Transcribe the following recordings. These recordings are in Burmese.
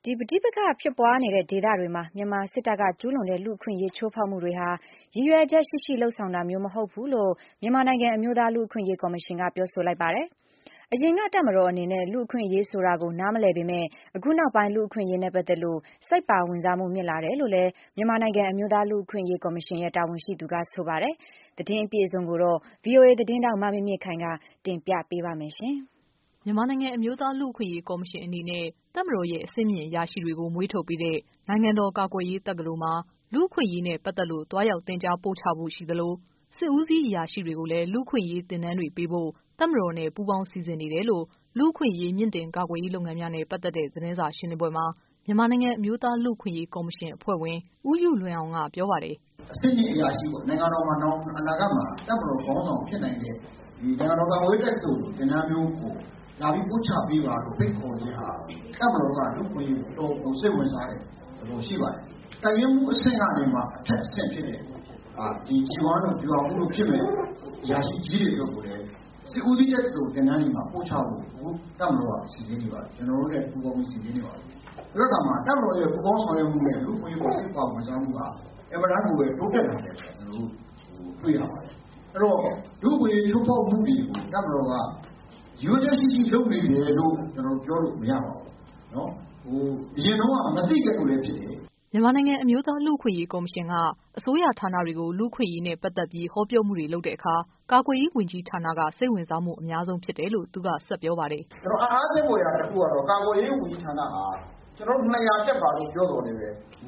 ဒီပဋိပက္ခဖြစ်ပွားနေတဲ့ဒေသတွေမှာမြန်မာစစ်တပ်ကကျူးလွန်တဲ့လူ့အခွင့်အရေးချိုးဖောက်မှုတွေဟာရည်ရွယ်ချက်ရှိရှိလုပ်ဆောင်တာမျိုးမဟုတ်ဘူးလို့မြန်မာနိုင်ငံအမျိုးသားလူ့အခွင့်အရေးကော်မရှင်ကပြောဆိုလိုက်ပါတယ်။အရင်ကတပ်မတော်အနေနဲ့လူ့အခွင့်အရေးဆိုတာကိုနားမလည်ပေမဲ့အခုနောက်ပိုင်းလူ့အခွင့်အရေးနဲ့ပတ်သက်လို့စိတ်ပါဝင်စားမှုမြင့်လာတယ်လို့လည်းမြန်မာနိုင်ငံအမျိုးသားလူ့အခွင့်အရေးကော်မရှင်ရဲ့တာဝန်ရှိသူကဆိုပါတယ်။သတင်းအပြည့်အစုံကိုတော့ VOA သတင်းတောက်မမြင့်မြင့်ခိုင်ကတင်ပြပေးပါမယ်ရှင်။မြန်မာနိုင်ငံအမျိုးသားလူ့အခွင့်အရေးကော်မရှင်အနေနဲ့တပ်မတော်ရဲ့အဆင့်မြင့်အရာရှိတွေကိုမွေးထုတ်ပေးတဲ့နိုင်ငံတော်ကာကွယ်ရေးတက္ကသိုလ်မှာလူ့အခွင့်အရေးနဲ့ပတ်သက်လို့တွားရောက်သင်ကြားပို့ချဖို့ရှိသလိုစစ်ဦးစီးအရာရှိတွေကိုလည်းလူ့အခွင့်အရေးသင်တန်းတွေပေးဖို့တပ်မတော်နဲ့ပူးပေါင်းစီစဉ်နေတယ်လို့လူ့အခွင့်အရေးမြင့်တင်ကာကွယ်ရေးလုပ်ငန်းများနဲ့ပတ်သက်တဲ့သတင်းစာရှင်းလင်းပွဲမှာမြန်မာနိုင်ငံအမျိုးသားလူ့အခွင့်အရေးကော်မရှင်အဖွဲ့ဝင်ဦးယုလွင်အောင်ကပြောပါတယ်။အဆင့်မြင့်အရာရှိပေါ့နိုင်ငံတော်မှာနောင်အနာဂတ်မှာတပ်မတော်ခေါင်းဆောင်ဖြစ်နိုင်တဲ့ဒီနိုင်ငံတော်ကာကွယ်ရေးတက္ကသိုလ်သင်တန်းမျိုးကိုလာပြီးပို့ချပေးပါလို့ဖိတ်ခေါ်ခြင်းဟာတပ်မတော်ကလူ့အခွင့်အရေးတော်စိတ်ဝင်စားတယ်လို့ရှိပါတယ်။တိုင်ရင်မှုအဆင့်ကနေမှအထက်အဆင့်ဖြစ်တဲ့ဒီဂျီဝါတို့ဂျီဝါမှုတို့ဖြစ်မဲ့အရာရှိကြီးတွေတို့ကိုလည်းစစ်ဦးစီးတဲ့သူသင်တန်းတွေမှာပို့ချဖို့တပ်မတော်ကစီစဉ်နေပါတယ်ကျွန်တော်တို့လည်းပူးပေါင်းစီစဉ်နေပါတယ်။ဒါကမှတပ်မတော်ရဲ့ပူးပေါင်းဆောင်ရွက်မှုနဲ့လူ့အခွင့်အရေးကိုစိတ်ပါဝင်စားမှုကအမှန်တမ်းကိုပဲတိုးတက်လာတယ်ကျွန်တော်တို့တွေ့ရပါတယ်။အဲ့တော့လူ့အခွင့်အရေးချိုးဖောက်မှုတွေကိုတပ်မတော်ကရိုးချက်ရှိရှိလုပ်နေတယ်လို့ကျွန်တော်ပြောလို့မရပါဘူး။နော်အရင်တော့မသိခဲ့လို့လည်းဖြစ်တယ်မြန်မာနိုင်ငံအမျိုးသားလူ့အခွင့်အရေးကော်မရှင်ကအစိုးရဌာနတွေကိုလူ့အခွင့်အရေးနဲ့ပတ်သက်ပြီးဟောပြောမှုတွေလုပ်တဲ့အခါကာကွယ်ရေးဝန်ကြီးဌာနကစိတ်ဝင်စားမှုအများဆုံးဖြစ်တယ်လို့သူကဆက်ပြောပါတယ်။ကျွန်တော်အားသိဖို့ရတစ်ခုကတော့ကာကွယ်ရေးဝန်ကြီးဌာနဟာကျွန်တော်200တက်ပါလို့ပြောတော်နေပဲ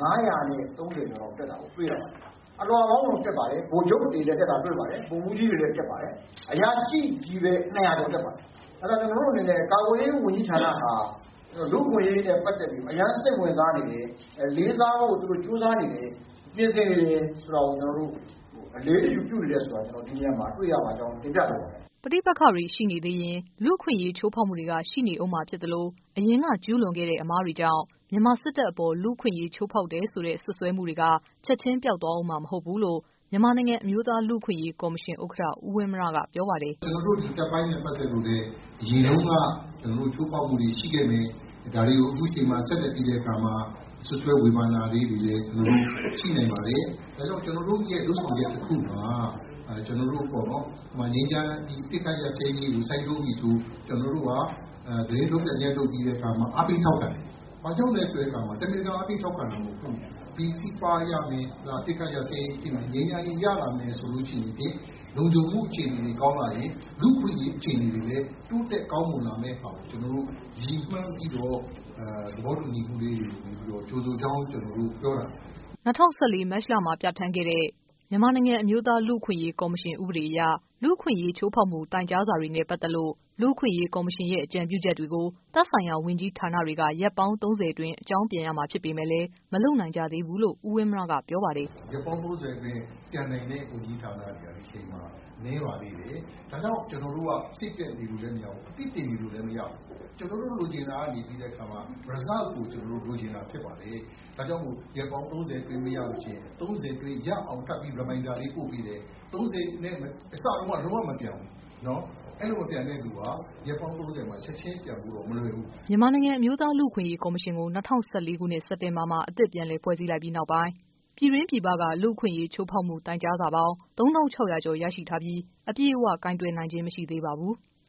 930ကျော်တက်တာကိုတွေ့ရပါတယ်။အလွန်ကောင်းဆုံးတက်ပါတယ်ဗိုလ်ချုပ်တွေလည်းတက်တာတွေ့ပါတယ်ဗိုလ်မှူးကြီးတွေလည်းတက်ပါတယ်အရာရှိကြီးပဲ200ကျော်တက်ပါတယ်။အဲ့တော့ကျွန်တော်တို့အနေနဲ့ကာကွယ်ရေးဝန်ကြီးဌာနဟာလူ့အခွင့်အရေးနဲ့ပတ်သက်ပြီးအရန်စိတ်ဝင်စားနေတယ်လေးစားဖို့သူတို့ကြိုးစားနေတယ်ပြင်ဆင်နေတယ်ဆိုတော့ကျွန်တော်တို့အလေးယူပြုနေတယ်ဆိုတာကျွန်တော်ဒီနေရာမှာတွေ့ရပါကြောင်းတင်ပြလိုပါတယ်ပဋိပက္ခတွေရှိနေသေးရင်လူ့အခွင့်အရေးချိုးဖောက်မှုတွေကရှိနေအောင်မှာဖြစ်သလိုအရင်ကကျူးလွန်ခဲ့တဲ့အမားတွေကြောင့်မြန်မာစစ်တပ်အပေါ်လူ့အခွင့်အရေးချိုးဖောက်တယ်ဆိုတဲ့ဆွဆွဲမှုတွေကချက်ချင်းပျောက်သွားအောင်မှာမဟုတ်ဘူးလို့မြန်မာနိုင်ငံအမျိုးသားလူ့အခွင့်အရေးကော်မရှင်ဥက္ကဋ္ဌဦးဝင်းမရကပြောပါတယ်ကျွန်တော်တို့ဒီတပ်ပိုင်းနဲ့ပတ်သက်လို့လည်းအရင်တုန်းကကျွန်တော်တို့ချိုးဖောက်မှုတွေရှိခဲ့မယ်ဒါတွေကိုအခုချိန်မှာဆက်လက်ပြီးတဲ့အခါမှာဆွဆွဲဝေဘာနာလေးတွေလည်းကျွန်တော်တို့ရှိနိုင်ပါတယ်ဒါကြောင့်ကျွန်တော်တို့ရဲ့လုပ်ဆောင်ချက်တစ်ခုမှာကျွန်တော်တို့ပေါ့နော်ငင်းချမ်းဒီတိကျရစေးကြီးကိုစိုက်လို့ပြီးဆိုကျွန်တော်တို့ကသတင်းထုတ်ပြန်ချက်လုပ်ပြီးတဲ့အခါမှာအပိထောက်တယ်။ဘာကြောင့်လဲဆိုတဲ့အခါမှာတမင်ကအပိထောက်ခံလို့မဟုတ်ဘူး။ဒီစီပါရမယ်လားတိကျရစေးဒီငင်းချမ်းရလာမယ်ဆိုလို့ရှိရင်လုံခြုံမှုအခြေအနေတွေကောင်းလာရင်လူ့ခွင့်ရေးအခြေအနေတွေလည်းတိုးတက်ကောင်းမွန်လာမယ့်ဟာကိုကျွန်တော်တို့ရည်မှန်းပြီးတော့သဘောတူညီမှုလေးတွေပြီးတော့ကြိုးစိုးကြောင်းကျွန်တော်တို့ပြောတာ 2014မတ်လမှာပြဋ္ဌာန်းခဲ့တဲ့မြန်မာနိုင်ငံအမျိုးသားလူ့အခွင့်အရေးကော်မရှင်ဥပဒေအရလူ့အခွင့်အရေးချိုးဖောက်မှုတိုင်ကြားစာတွေနဲ့ပတ်သက်လို့လူ့အခွင့်အရေးကော်မရှင်ရဲ့အကြံပြုချက်တွေကိုသက်ဆိုင်ရာဝန်ကြီးဌာနတွေကရက်ပေါင်း30အတွင်းအကြောင်းပြန်ရမှာဖြစ်ပေမဲ့လည်းမလုပ်နိုင်ကြသေးဘူးလို့ဦးဝင်းမရကပြောပါတယ်။ရက်ပေါင်း30အတွင်းပြန်နိုင်တဲ့ဝန်ကြီးဌာနတွေကဒီချိန်မှာနည်းပါသေးတယ်။ဒါကြောင့်ကျွန်တော်တို့ကစိတ်ပြည့်နေလို့လည်းမရဘူးအပြစ်တင်နေလို့လည်းမရဘူး။ကျွန်တော်တို့လိုချင်တာကနေပြီးတဲ့အခါမှာ result ကိုကျွန်တော်တို့လိုချင်တာဖြစ်ပါတယ်။ဒါကြောင့်မို့ရက်ပေါင်း30အတွင်းမရလို့ချင်း30အတွင်းရအောင်ထပ်ပြီး reminder လေးပို့ပေးတယ်30နဲ့အစတော့လုံးဝမပြောင်းဘူးเนาะအဲ့လိုမပြန်တဲ့လူကရက်ပေါင်း30မှာချက်ချင်းပြန်ဖို့တော့မလွယ်ဘူးမြန်မာနိုင်ငံအမျိုးသားလူ့အခွင့်အရေးကော်မရှင်ကို2014ခုနှစ်စက်တင်ဘာမှာအသစ်ပြန်လည်ဖွဲ့စည်းလိုက်ပြီးနောက်ပိုင်းပြည်တွင်းပြည်ပကလူ့အခွင့်အရေးချိုးဖောက်မှုတိုင်ကြားစာပေါင်း3600ကျော်ရရှိထားပြီးအပြည့်အဝကိုင်တွယ်နိုင်ခြင်းမရှိသေးပါဘူး။